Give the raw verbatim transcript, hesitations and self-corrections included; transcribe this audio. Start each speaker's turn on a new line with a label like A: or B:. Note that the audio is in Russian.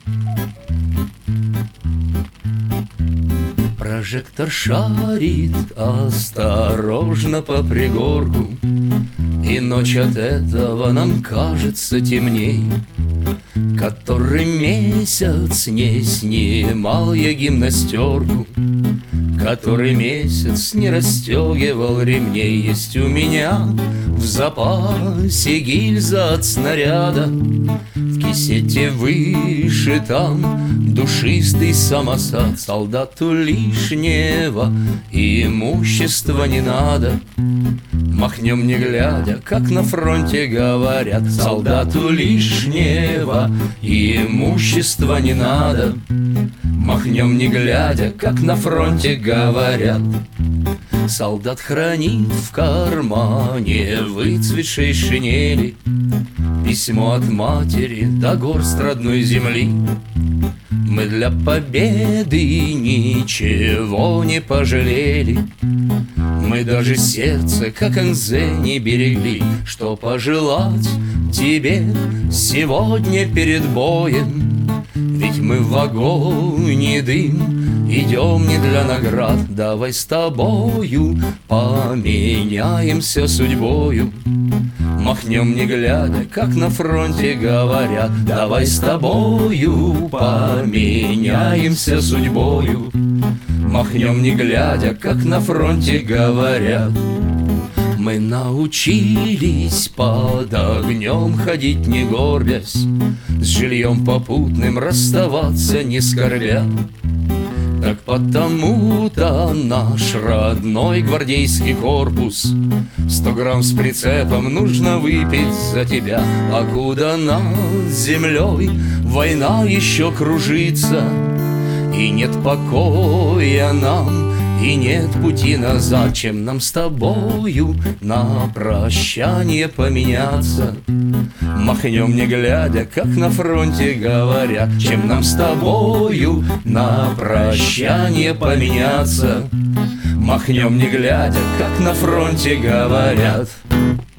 A: Прожектор шарит осторожно по пригорку, и ночь от этого нам кажется темней. Который месяц не снимал я гимнастерку, который месяц не расстегивал ремней. Есть у меня в запасе гильза от снаряда, в кисете выше там душистый самосад. Солдату лишнего имущества не надо, махнем не глядя, как на фронте говорят. Солдату лишнего имущества не надо, махнем не глядя, как на фронте говорят. Солдат хранит в кармане выцветшей шинели письмо от матери до горст родной земли. Мы для победы ничего не пожалели, мы даже сердце, как Энзе, не берегли. Что пожелать тебе сегодня перед боем? Ведь мы в огонь дым идем не для наград. Давай с тобою поменяемся судьбою, махнем не глядя, как на фронте говорят. Давай с тобою поменяемся судьбою, махнем не глядя, как на фронте говорят. Мы научились под огнем ходить не горбясь, с жильем попутным расставаться не скорбя. Так потому-то наш родной гвардейский корпус сто грамм с прицепом нужно выпить за тебя. Покуда над землей война еще кружится, и нет покоя нам, и нет пути назад. Чем нам с тобою на прощание поменяться? Махнем не глядя, как на фронте говорят. Чем нам с тобою на прощание поменяться? Махнем не глядя, как на фронте говорят.